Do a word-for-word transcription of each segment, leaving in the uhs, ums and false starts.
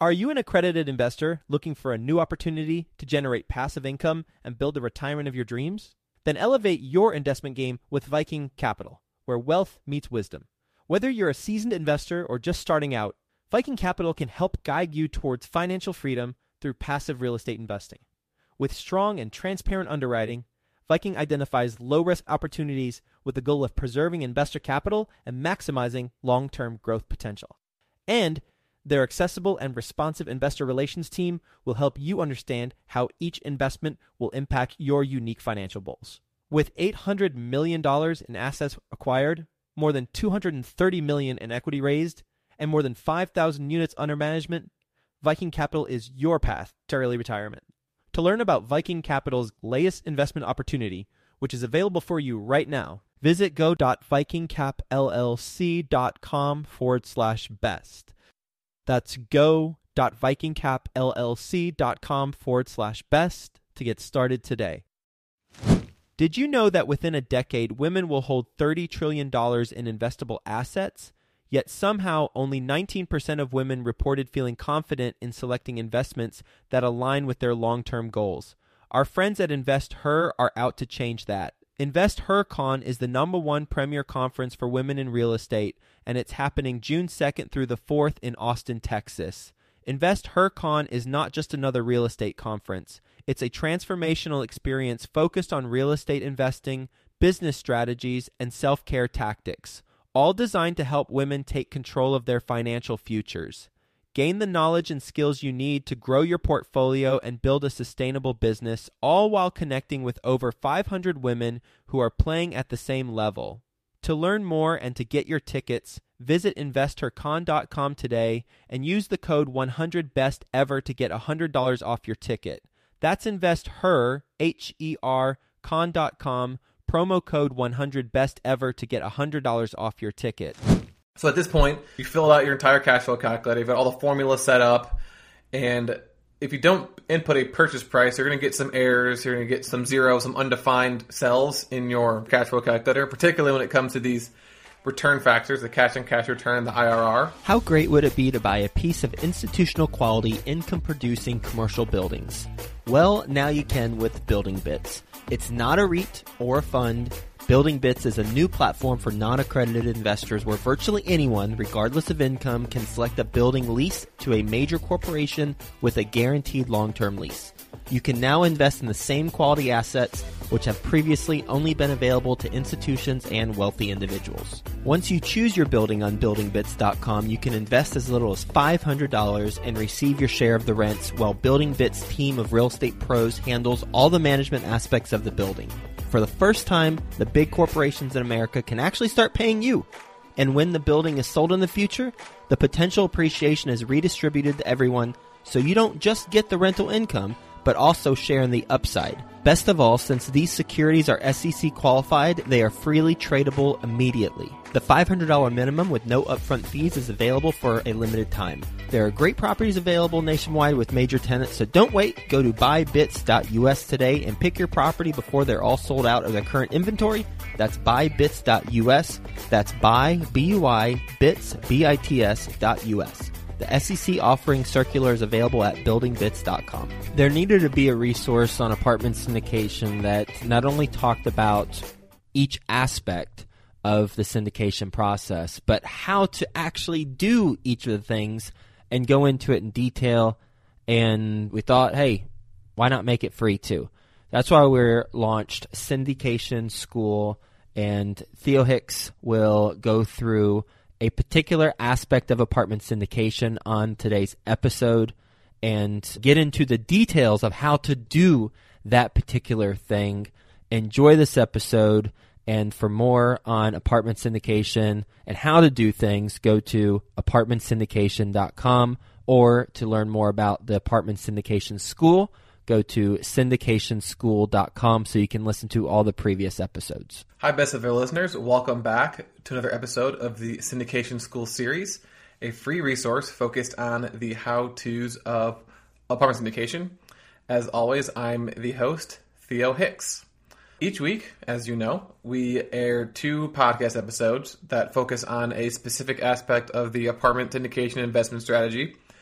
Are you an accredited investor looking for a new opportunity to generate passive income and build the retirement of your dreams? Then elevate your investment game with Viking Capital, where wealth meets wisdom. Whether you're a seasoned investor or just starting out, Viking Capital can help guide you towards financial freedom through passive real estate investing. With strong and transparent underwriting, Viking identifies low-risk opportunities with the goal of preserving investor capital and maximizing long-term growth potential. And their accessible and responsive investor relations team will help you understand how each investment will impact your unique financial goals. With eight hundred million dollars in assets acquired, more than two hundred thirty million dollars in equity raised, and more than five thousand units under management, Viking Capital is your path to early retirement. To learn about Viking Capital's latest investment opportunity, which is available for you right now, visit go.vikingcapllc.com forward slash best. That's go.vikingcapllc.com forward slash best to get started today. Did you know that within a decade, women will hold thirty trillion dollars in investable assets? Yet somehow only nineteen percent of women reported feeling confident in selecting investments that align with their long-term goals. Our friends at InvestHer are out to change that. InvestHerCon is the number one premier conference for women in real estate, and it's happening June second through the fourth in Austin, Texas. InvestHerCon is not just another real estate conference. It's a transformational experience focused on real estate investing, business strategies, and self-care tactics, all designed to help women take control of their financial futures. Gain the knowledge and skills you need to grow your portfolio and build a sustainable business, all while connecting with over five hundred women who are playing at the same level. To learn more and to get your tickets, visit investor con dot com today and use the code one hundred best ever to get one hundred dollars off your ticket. That's InvestHer, H E R, con dot com, promo code one hundred best ever to get one hundred dollars off your ticket. So at this point, you fill out your entire cash flow calculator, you've got all the formulas set up, and if you don't input a purchase price, you're going to get some errors, you're going to get some zeros, some undefined cells in your cash flow calculator, particularly when it comes to these return factors, the cash and cash return, the I R R. How great would it be to buy a piece of institutional quality income-producing commercial buildings? Well, now you can with Building Bits. It's not a REIT or a fund. Building Bits is a new platform for non-accredited investors where virtually anyone, regardless of income, can select a building leased to a major corporation with a guaranteed long-term lease. You can now invest in the same quality assets which have previously only been available to institutions and wealthy individuals. Once you choose your building on building bits dot com, you can invest as little as five hundred dollars and receive your share of the rents while Building Bits' team of real estate pros handles all the management aspects of the building. For the first time, the big corporations in America can actually start paying you. And when the building is sold in the future, the potential appreciation is redistributed to everyone, so you don't just get the rental income, but also share in the upside. Best of all, since these securities are S E C qualified, they are freely tradable immediately. The five hundred dollars minimum with no upfront fees is available for a limited time. There are great properties available nationwide with major tenants, so don't wait. Go to buy bits dot U S today and pick your property before they're all sold out of their current inventory. That's buy bits dot U S. That's buy, B U I, bits, B I T S, dot U S. The S E C offering circular is available at building bits dot com. There needed to be a resource on apartment syndication that not only talked about each aspect of the syndication process, but how to actually do each of the things and go into it in detail. And we thought, hey, why not make it free too? That's why we launched Syndication School, and Theo Hicks will go through a particular aspect of apartment syndication on today's episode and get into the details of how to do that particular thing. Enjoy this episode, and for more on apartment syndication and how to do things, go to apartment syndication dot com, or to learn more about the Apartment Syndication School, go to syndication school dot com so you can listen to all the previous episodes. Hi, Best of Our listeners. Welcome back to another episode of the Syndication School series, a free resource focused on the how-tos of apartment syndication. As always, I'm the host, Theo Hicks. Each week, as you know, we air two podcast episodes that focus on a specific aspect of the apartment syndication investment strategy.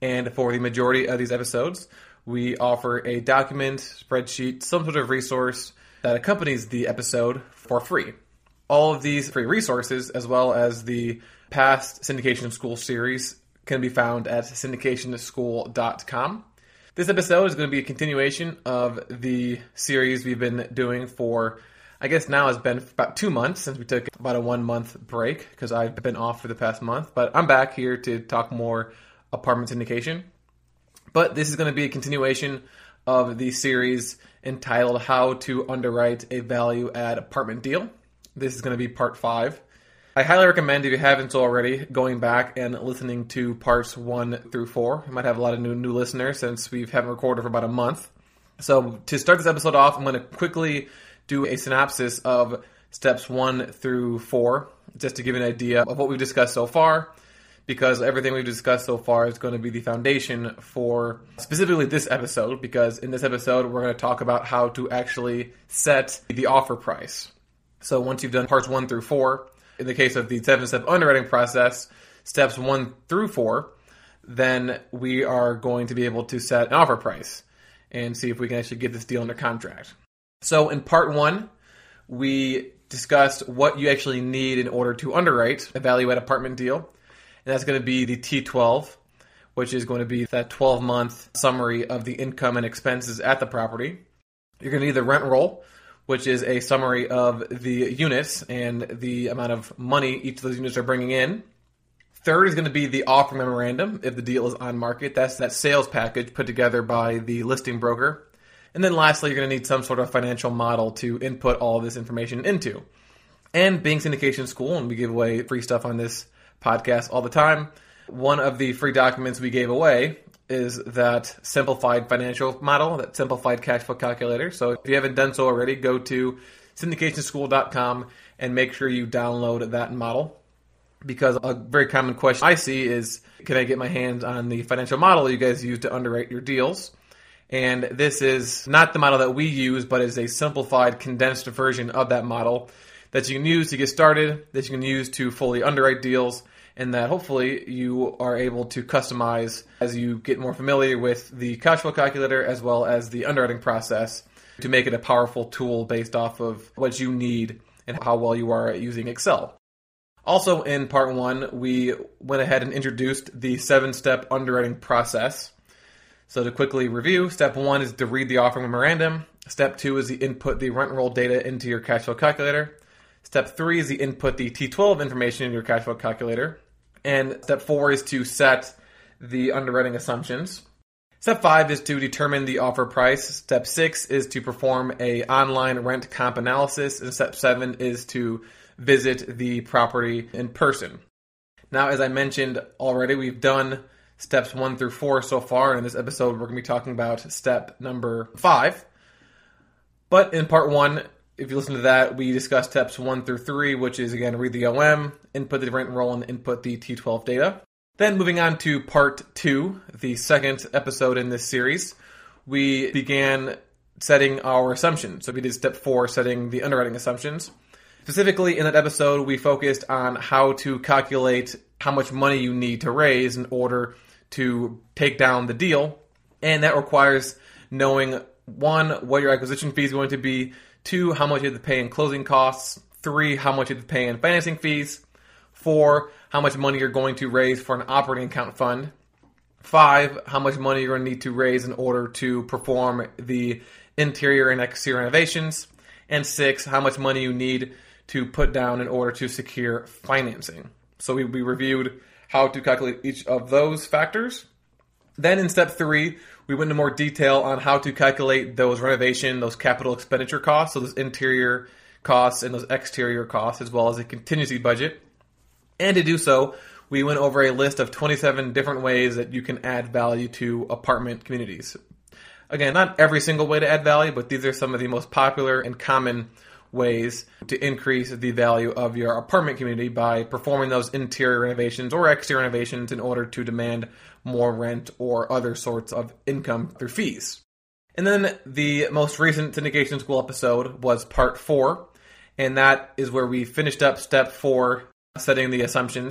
And for the majority of these episodes, we offer a document, spreadsheet, some sort of resource that accompanies the episode for free. All of these free resources, as well as the past Syndication School series, can be found at syndication school dot com. This episode is going to be a continuation of the series we've been doing for, I guess now it's been about two months since we took about a one-month break because I've been off for the past month. But I'm back here to talk more apartment syndication. But this is going to be a continuation of the series entitled How to Underwrite a Value-Add Apartment Deal. This is going to be part five. I highly recommend, if you haven't already, going back and listening to parts one through four. You might have a lot of new new listeners since we haven't recorded for about a month. So to start this episode off, I'm going to quickly do a synopsis of steps one through four, just to give you an idea of what we've discussed so far, because everything we've discussed so far is going to be the foundation for specifically this episode, because in this episode, we're going to talk about how to actually set the offer price. So once you've done parts one through four, in the case of the seven-step underwriting process, steps one through four, then we are going to be able to set an offer price and see if we can actually get this deal under contract. So in part one, we discussed what you actually need in order to underwrite a value-add apartment deal. And that's going to be the T twelve, which is going to be that twelve-month summary of the income and expenses at the property. You're going to need the rent roll, which is a summary of the units and the amount of money each of those units are bringing in. Third is going to be the offer memorandum if the deal is on market. That's that sales package put together by the listing broker. And then lastly, you're going to need some sort of financial model to input all of this information into. And being Syndication School, and we give away free stuff on this podcast all the time, one of the free documents we gave away is that simplified financial model, that simplified cash flow calculator. So if you haven't done so already, go to syndication school dot com and make sure you download that model. Because a very common question I see is, can I get my hands on the financial model you guys use to underwrite your deals? And this is not the model that we use, but is a simplified, condensed version of that model that you can use to get started, that you can use to fully underwrite deals, and that hopefully you are able to customize as you get more familiar with the cash flow calculator as well as the underwriting process to make it a powerful tool based off of what you need and how well you are at using Excel. Also in part one, we went ahead and introduced the seven-step underwriting process. So to quickly review, step one is to read the offer memorandum. Step two is the input the rent roll data into your cash flow calculator. Step three is the input the T twelve information in your cash flow calculator. And step four is to set the underwriting assumptions. Step five is to determine the offer price. Step six is to perform a online rent comp analysis. And step seven is to visit the property in person. Now, as I mentioned already, we've done steps one through four so far. In this episode, we're going to be talking about step number five. But in part one, if you listen to that, we discussed steps one through three, which is, again, read the O M, input the rent roll, and input the T twelve data. Then moving on to part two, the second episode in this series, we began setting our assumptions. So we did step four, setting the underwriting assumptions. Specifically, in that episode, we focused on how to calculate how much money you need to raise in order to take down the deal. And that requires knowing, one, what your acquisition fee is going to be, two, how much you have to pay in closing costs, three, how much you have to pay in financing fees, four, how much money you're going to raise for an operating account fund, five, how much money you're going to need to raise in order to perform the interior and exterior renovations, and six, how much money you need to put down in order to secure financing. So we, we reviewed how to calculate each of those factors. Then in step three, we went into more detail on how to calculate those renovation, those capital expenditure costs, so those interior costs and those exterior costs, as well as a contingency budget. And to do so, we went over a list of twenty-seven different ways that you can add value to apartment communities. Again, not every single way to add value, but these are some of the most popular and common ways to increase the value of your apartment community by performing those interior renovations or exterior renovations in order to demand more rent or other sorts of income through fees. And then the most recent Syndication School episode was part four, and that is where we finished up step four, setting the assumptions,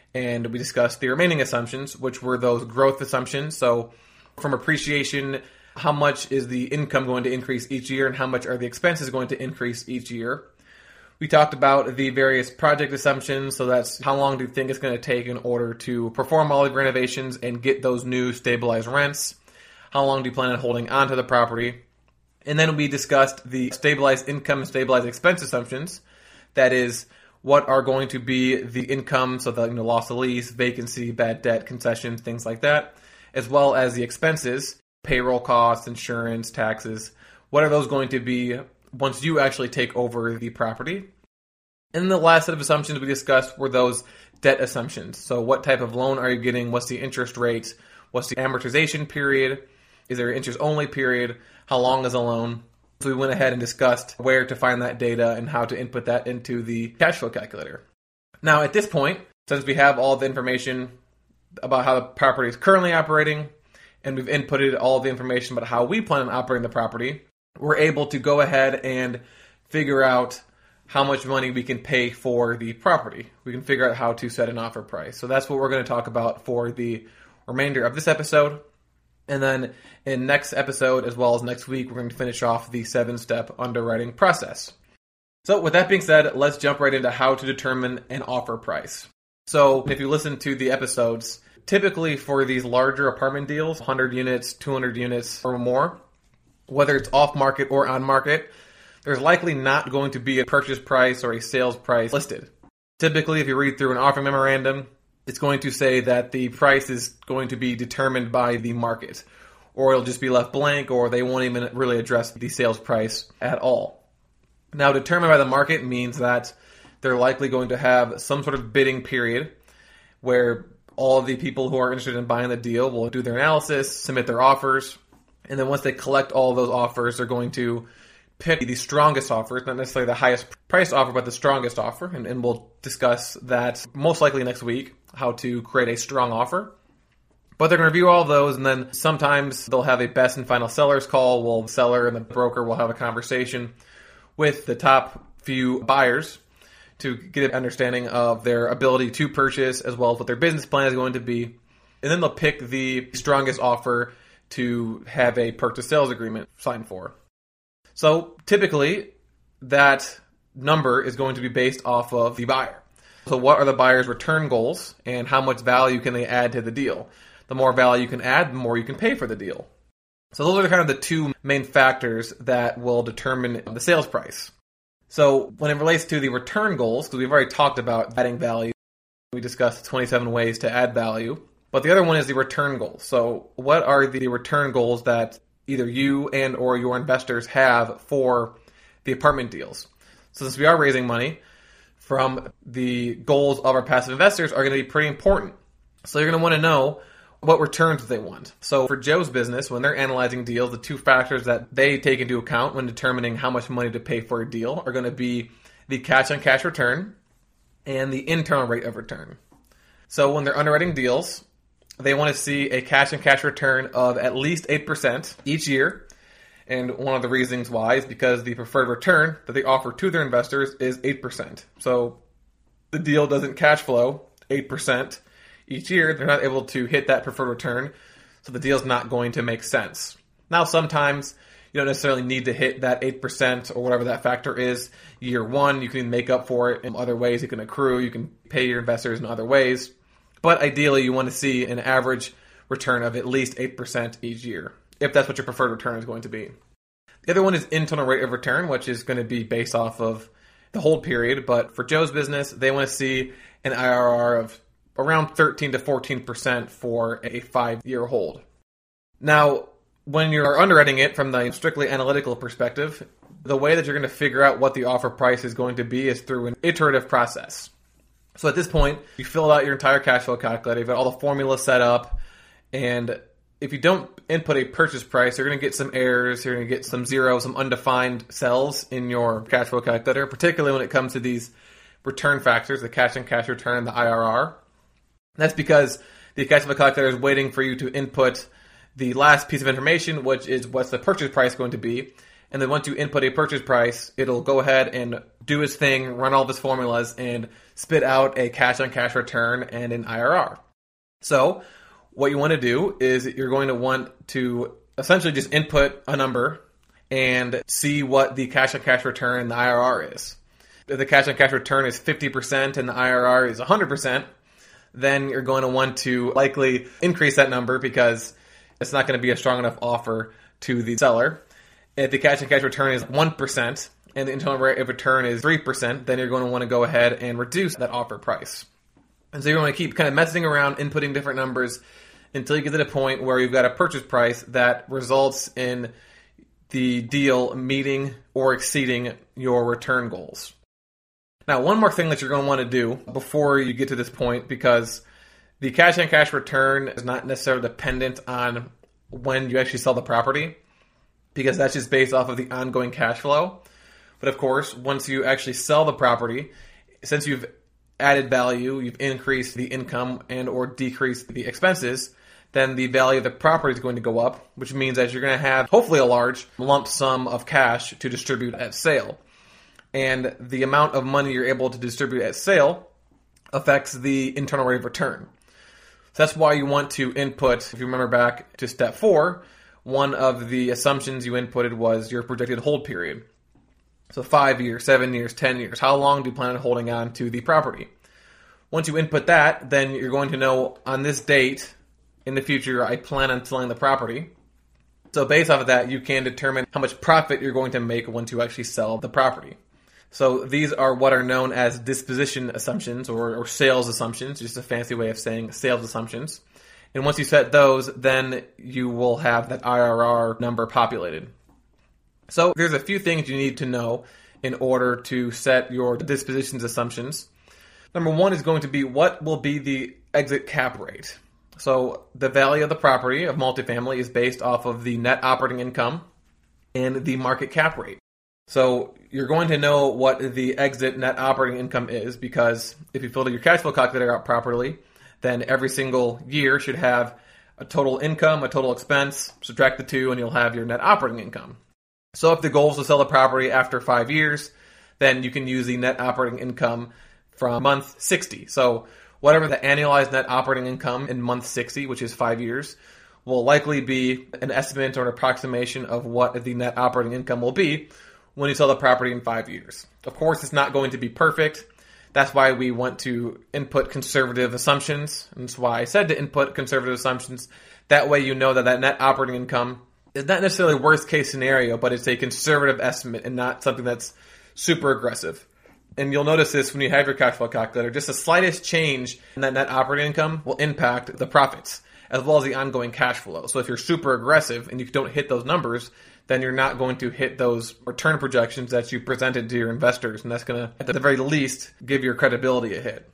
and we discussed the remaining assumptions, which were those growth assumptions. So from appreciation, how much is the income going to increase each year and how much are the expenses going to increase each year? We talked about the various project assumptions, so that's how long do you think it's going to take in order to perform all the renovations and get those new stabilized rents? How long do you plan on holding onto the property? And then we discussed the stabilized income and stabilized expense assumptions. That is, what are going to be the income, so the you know, loss of lease, vacancy, bad debt, concessions, things like that, as well as the expenses, payroll costs, insurance, taxes. What are those going to be once you actually take over the property? And the last set of assumptions we discussed were those debt assumptions. So what type of loan are you getting? What's the interest rate? What's the amortization period? Is there an interest-only period? How long is a loan? So we went ahead and discussed where to find that data and how to input that into the cash flow calculator. Now, at this point, since we have all the information about how the property is currently operating, and we've inputted all the information about how we plan on operating the property, we're able to go ahead and figure out how much money we can pay for the property. We can figure out how to set an offer price. So that's what we're going to talk about for the remainder of this episode. And then in next episode, as well as next week, we're going to finish off the seven-step underwriting process. So with that being said, let's jump right into how to determine an offer price. So if you listen to the episodes, typically for these larger apartment deals, one hundred units, two hundred units or more, whether it's off-market or on-market, there's likely not going to be a purchase price or a sales price listed. Typically, if you read through an offer memorandum, it's going to say that the price is going to be determined by the market, or it'll just be left blank, or they won't even really address the sales price at all. Now, determined by the market means that they're likely going to have some sort of bidding period where all of the people who are interested in buying the deal will do their analysis, submit their offers, and then once they collect all of those offers, they're going to pick the strongest offer, not necessarily the highest priced offer, but the strongest offer. And, and we'll discuss that most likely next week, how to create a strong offer. But they're going to review all of those, and then sometimes they'll have a best and final sellers call. Well, the seller and the broker will have a conversation with the top few buyers to get an understanding of their ability to purchase, as well as what their business plan is going to be. And then they'll pick the strongest offer to have a purchase sales agreement signed for. So typically, that number is going to be based off of the buyer. So what are the buyer's return goals, and how much value can they add to the deal? The more value you can add, the more you can pay for the deal. So those are kind of the two main factors that will determine the sales price. So when it relates to the return goals, because we've already talked about adding value, we discussed twenty-seven ways to add value. But the other one is the return goals. So what are the return goals that either you and or your investors have for the apartment deals? So since we are raising money, from the goals of our passive investors are going to be pretty important. So you're going to want to know what returns they want. So for Joe's business, when they're analyzing deals, the two factors that they take into account when determining how much money to pay for a deal are going to be the cash-on-cash return and the internal rate of return. So when they're underwriting deals, they want to see a cash-on-cash return of at least eight percent each year. And one of the reasons why is because the preferred return that they offer to their investors is eight percent. So the deal doesn't cash flow eight percent each year. They're not able to hit that preferred return, so the deal's not going to make sense. Now, sometimes you don't necessarily need to hit that eight percent or whatever that factor is year one. You can make up for it in other ways. You can accrue. You can pay your investors in other ways. But ideally, you want to see an average return of at least eight percent each year, if that's what your preferred return is going to be. The other one is internal rate of return, which is going to be based off of the hold period. But for Joe's business, they want to see an I R R of around thirteen to fourteen percent for a five-year hold. Now, when you're underwriting it from the strictly analytical perspective, the way that you're going to figure out what the offer price is going to be is through an iterative process. So at this point, you fill out your entire cash flow calculator, you've got all the formulas set up, and if you don't input a purchase price, you're going to get some errors, you're going to get some zeros, some undefined cells in your cash flow calculator, particularly when it comes to these return factors, the cash and cash return and the I R R. That's because the cash flow calculator is waiting for you to input the last piece of information, which is what's the purchase price going to be. And then once you input a purchase price, it'll go ahead and do its thing, run all of its formulas, and spit out a cash-on-cash return and an I R R. So what you want to do is you're going to want to essentially just input a number and see what the cash-on-cash return and the I R R is. If the cash-on-cash return is fifty percent and the I R R is one hundred percent, then you're going to want to likely increase that number because it's not going to be a strong enough offer to the seller. If the cash-on-cash return is one percent and the internal rate of return is three percent, then you're going to want to go ahead and reduce that offer price. And so you're going to keep kind of messing around, inputting different numbers until you get to the point where you've got a purchase price that results in the deal meeting or exceeding your return goals. Now, one more thing that you're going to want to do before you get to this point, because the cash-on-cash return is not necessarily dependent on when you actually sell the property, because that's just based off of the ongoing cash flow. But of course, once you actually sell the property, since you've added value, you've increased the income and or decreased the expenses, then the value of the property is going to go up, which means that you're going to have hopefully a large lump sum of cash to distribute at sale. And the amount of money you're able to distribute at sale affects the internal rate of return. So that's why you want to input, if you remember back to step four, one of the assumptions you inputted was your projected hold period. So five years, seven years, ten years. How long do you plan on holding on to the property? Once you input that, then you're going to know on this date in the future, I plan on selling the property. So based off of that, you can determine how much profit you're going to make once you actually sell the property. So these are what are known as disposition assumptions or, or sales assumptions, just a fancy way of saying sales assumptions. And once you set those, then you will have that I R R number populated. So there's a few things you need to know in order to set your dispositions assumptions. Number one is going to be what will be the exit cap rate. So the value of the property of multifamily is based off of the net operating income and the market cap rate. So you're going to know what the exit net operating income is because if you fill your cash flow calculator out properly, then every single year should have a total income, a total expense, subtract the two, and you'll have your net operating income. So if the goal is to sell the property after five years, then you can use the net operating income from month sixty. So whatever the annualized net operating income in month sixty, which is five years, will likely be an estimate or an approximation of what the net operating income will be when you sell the property in five years. Of course, it's not going to be perfect. That's why we want to input conservative assumptions. And that's why I said to input conservative assumptions. That way you know that that net operating income is not necessarily a worst case scenario, but it's a conservative estimate and not something that's super aggressive. And you'll notice this when you have your cash flow calculator. Just the slightest change in that net operating income will impact the profits as well as the ongoing cash flow. So if you're super aggressive and you don't hit those numbers, then you're not going to hit those return projections that you presented to your investors. And that's going to, at the very least, give your credibility a hit.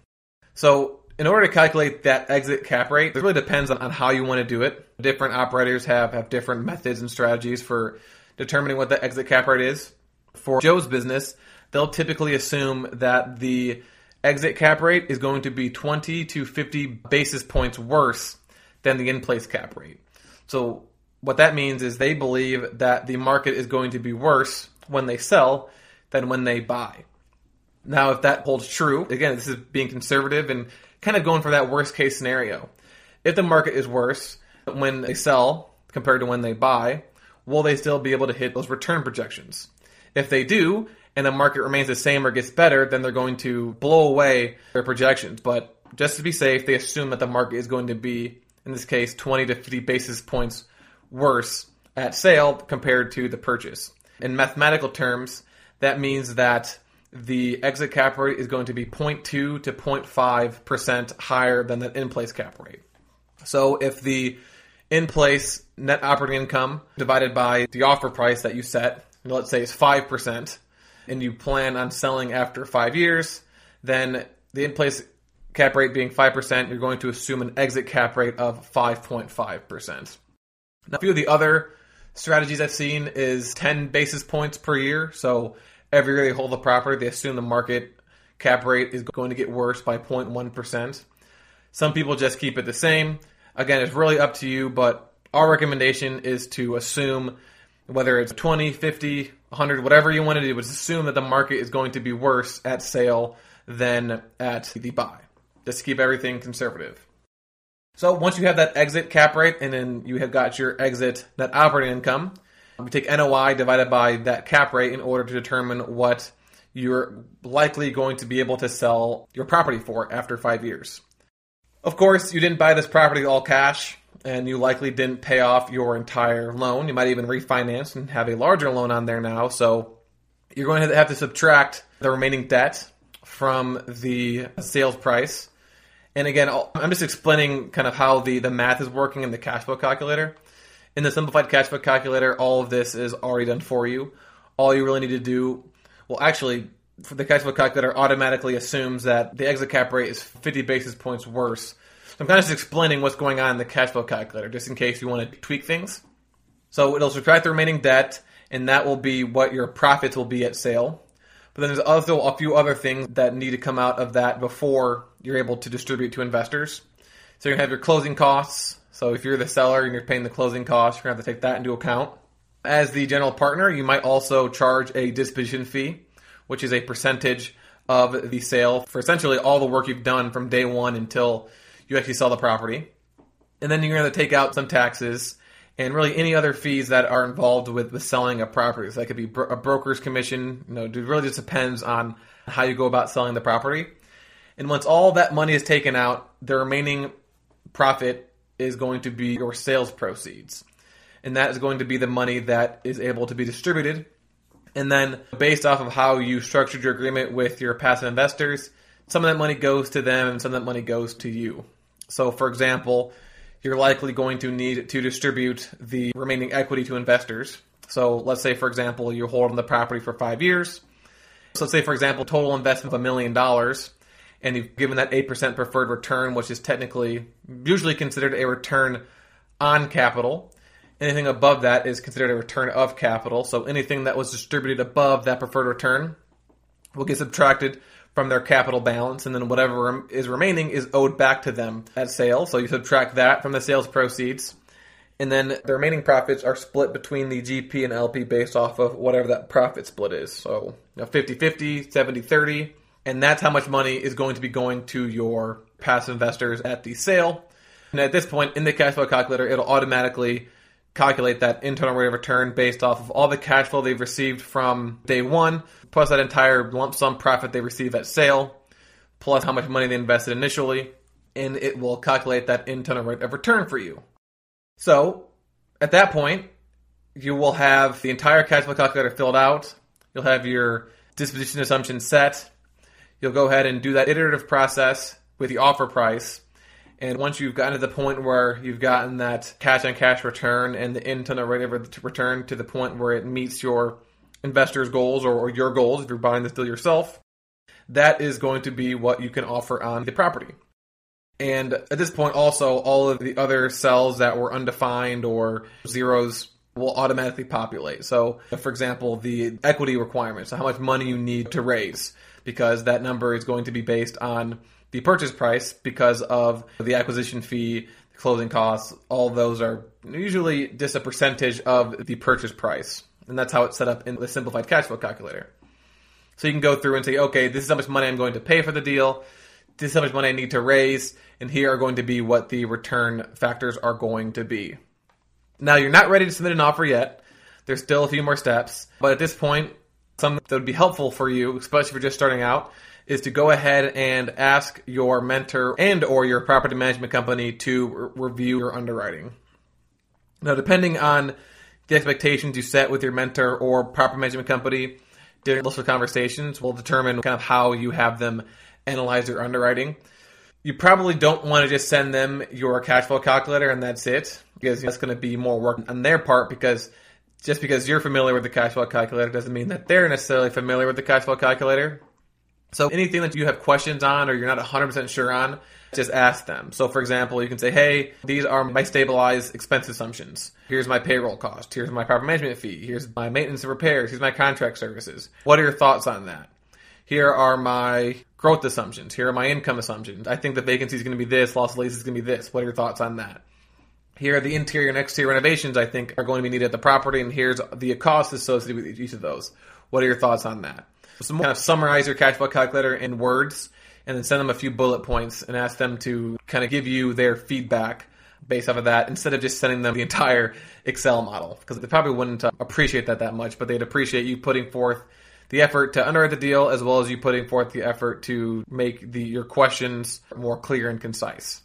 So in order to calculate that exit cap rate, it really depends on, on how you want to do it. Different operators have, have different methods and strategies for determining what the exit cap rate is. For Joe's business, they'll typically assume that the exit cap rate is going to be twenty to fifty basis points worse than the in-place cap rate. So what that means is they believe that the market is going to be worse when they sell than when they buy. Now, if that holds true, again, this is being conservative and kind of going for that worst case scenario. If the market is worse when they sell compared to when they buy, will they still be able to hit those return projections? If they do, and the market remains the same or gets better, then they're going to blow away their projections. But just to be safe, they assume that the market is going to be, in this case, twenty to fifty basis points worse at sale compared to the purchase. In mathematical terms, that means that the exit cap rate is going to be zero point two to zero point five percent higher than the in-place cap rate. So if the in-place net operating income divided by the offer price that you set, let's say it's five percent, and you plan on selling after five years, then the in-place cap rate being five percent, you're going to assume an exit cap rate of five point five percent. Now, a few of the other strategies I've seen is ten basis points per year. So every year they hold the property, they assume the market cap rate is going to get worse by zero point one percent. Some people just keep it the same. Again, it's really up to you, but our recommendation is to assume whether it's twenty, fifty, one hundred, whatever you want to do, but assume that the market is going to be worse at sale than at the buy. Just to keep everything conservative. So once you have that exit cap rate and then you have got your exit net operating income, we take N O I divided by that cap rate in order to determine what you're likely going to be able to sell your property for after five years. Of course, you didn't buy this property all cash, and you likely didn't pay off your entire loan. You might even refinance and have a larger loan on there now. So you're going to have to subtract the remaining debt from the sales price. And again, I'm just explaining kind of how the, the math is working in the cash flow calculator. In the simplified cash flow calculator, all of this is already done for you. All you really need to do, well, actually, for the cash flow calculator automatically assumes that the exit cap rate is fifty basis points worse. So I'm kind of just explaining what's going on in the cash flow calculator, just in case you want to tweak things. So it'll subtract the remaining debt, and that will be what your profits will be at sale. But then there's also a few other things that need to come out of that before you're able to distribute to investors. So you're going to have your closing costs. So if you're the seller and you're paying the closing costs, you're going to have to take that into account. As the general partner, you might also charge a disposition fee, which is a percentage of the sale for essentially all the work you've done from day one until you actually sell the property. And then you're going to take out some taxes and really any other fees that are involved with the selling of properties. That could be a broker's commission. You know, it really just depends on how you go about selling the property. And once all that money is taken out, the remaining profit is going to be your sales proceeds. And that is going to be the money that is able to be distributed. And then based off of how you structured your agreement with your passive investors, some of that money goes to them and some of that money goes to you. So for example, you're likely going to need to distribute the remaining equity to investors. So let's say, for example, you hold on the property for five years. So let's say, for example, total investment of a million dollars, and you've given that eight percent preferred return, which is technically usually considered a return on capital. Anything above that is considered a return of capital. So anything that was distributed above that preferred return will get subtracted from their capital balance, and then whatever is remaining is owed back to them at sale. So you subtract that from the sales proceeds, and then the remaining profits are split between the G P and L P based off of whatever that profit split is. So you know, fifty-fifty, seventy-thirty, and that's how much money is going to be going to your passive investors at the sale. And at this point in the cash flow calculator, it'll automatically calculate that internal rate of return based off of all the cash flow they've received from day one, plus that entire lump sum profit they receive at sale, plus how much money they invested initially, and it will calculate that internal rate of return for you. So, at that point, you will have the entire cash flow calculator filled out, you'll have your disposition assumption set, you'll go ahead and do that iterative process with the offer price. And once you've gotten to the point where you've gotten that cash-on-cash return and the internal rate of return to the point where it meets your investors' goals or, or your goals if you're buying this deal yourself, that is going to be what you can offer on the property. And at this point also, all of the other cells that were undefined or zeros will automatically populate. So, for example, the equity requirements, so how much money you need to raise, because that number is going to be based on the purchase price because of the acquisition fee, the closing costs. All those are usually just a percentage of the purchase price. And that's how it's set up in the simplified cash flow calculator. So you can go through and say, okay, this is how much money I'm going to pay for the deal. This is how much money I need to raise. And here are going to be what the return factors are going to be. Now, you're not ready to submit an offer yet. There's still a few more steps. But at this point, something that would be helpful for you, especially if you're just starting out, is to go ahead and ask your mentor and or your property management company to re- review your underwriting. Now, depending on the expectations you set with your mentor or property management company during those conversations will determine kind of how you have them analyze your underwriting. You probably don't want to just send them your cash flow calculator and that's it, because that's going to be more work on their part, because just because you're familiar with the cash flow calculator doesn't mean that they're necessarily familiar with the cash flow calculator. So anything that you have questions on or you're not one hundred percent sure on, just ask them. So for example, you can say, hey, these are my stabilized expense assumptions. Here's my payroll cost. Here's my property management fee. Here's my maintenance and repairs. Here's my contract services. What are your thoughts on that? Here are my growth assumptions. Here are my income assumptions. I think the vacancy is going to be this. Loss of lease is going to be this. What are your thoughts on that? here are the interior and exterior renovations I think are going to be needed at the property, and here's the cost associated with each of those. What are your thoughts on that? So kind of summarize your cash flow calculator in words, and then send them a few bullet points and ask them to kind of give you their feedback based off of that, instead of just sending them the entire Excel model, because they probably wouldn't uh, appreciate that that much, but they'd appreciate you putting forth the effort to underwrite the deal, as well as you putting forth the effort to make the your questions more clear and concise.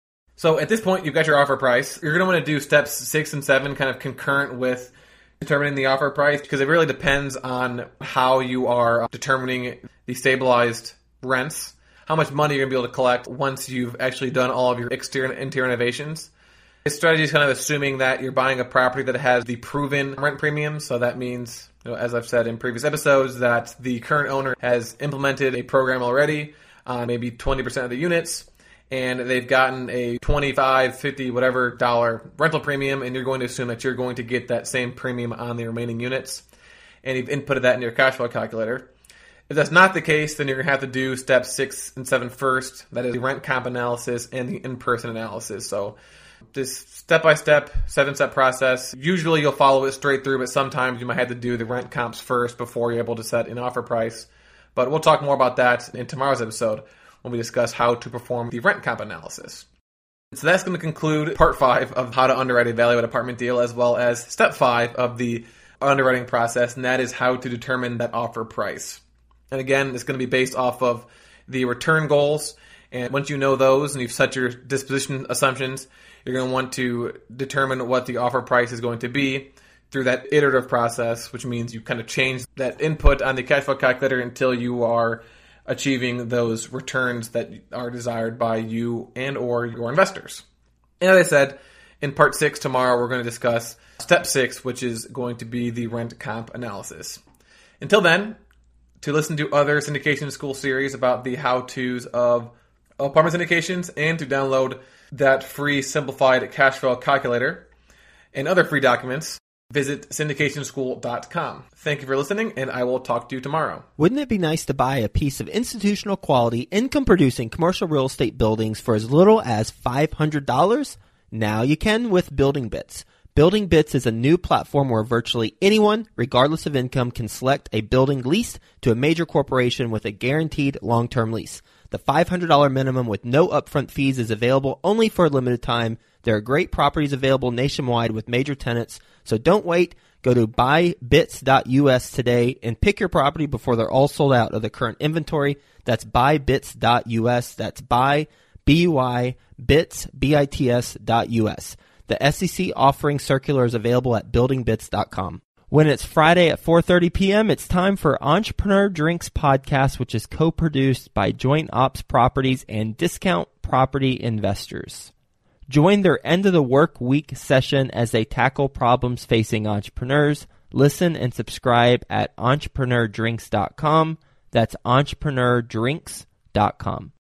So at this point, you've got your offer price. You're going to want to do steps six and seven kind of concurrent with determining the offer price, because it really depends on how you are determining the stabilized rents, how much money you're going to be able to collect once you've actually done all of your exterior and interior renovations. This strategy is kind of assuming that you're buying a property that has the proven rent premium. So that means, you know, as I've said in previous episodes, that the current owner has implemented a program already, uh, maybe twenty percent of the units, and they've gotten a twenty-five, fifty, whatever dollar rental premium, and you're going to assume that you're going to get that same premium on the remaining units, and you've inputted that into your cash flow calculator. If that's not the case, then you're going to have to do steps six and seven first. That is the rent comp analysis and the in-person analysis. So this step-by-step, seven-step process, usually you'll follow it straight through, but sometimes you might have to do the rent comps first before you're able to set an offer price. But we'll talk more about that in tomorrow's episode when we discuss how to perform the rent comp analysis. So that's going to conclude part five of how to underwrite a value-add apartment deal, as well as step five of the underwriting process, and that is how to determine that offer price. And again, it's going to be based off of the return goals. And once you know those and you've set your disposition assumptions, you're going to want to determine what the offer price is going to be through that iterative process, which means you kind of change that input on the cash flow calculator until you are achieving those returns that are desired by you and or your investors. And as I said, in part six tomorrow, we're going to discuss step six, which is going to be the rent comp analysis. Until then, to listen to other syndication school series about the how-tos of apartment syndications, and to download that free simplified cash flow calculator and other free documents, visit syndication school dot com. Thank you for listening, and I will talk to you tomorrow. Wouldn't it be nice to buy a piece of institutional quality, income-producing commercial real estate buildings for as little as five hundred dollars? Now you can with Building Bits. Building Bits is a new platform where virtually anyone, regardless of income, can select a building leased to a major corporation with a guaranteed long-term lease. The five hundred dollars minimum with no upfront fees is available only for a limited time. There are great properties available nationwide with major tenants, so don't wait. Go to buy bits dot U S today and pick your property before they're all sold out of the current inventory. That's buy bits dot U S. That's buy, B U I, bits, B I T S dot U S. The S E C offering circular is available at building bits dot com. When it's Friday at four thirty p.m., it's time for Entrepreneur Drinks Podcast, which is co-produced by Joint Ops Properties and Discount Property Investors. Join their end of the work week session as they tackle problems facing entrepreneurs. Listen and subscribe at entrepreneur drinks dot com. That's entrepreneur drinks dot com.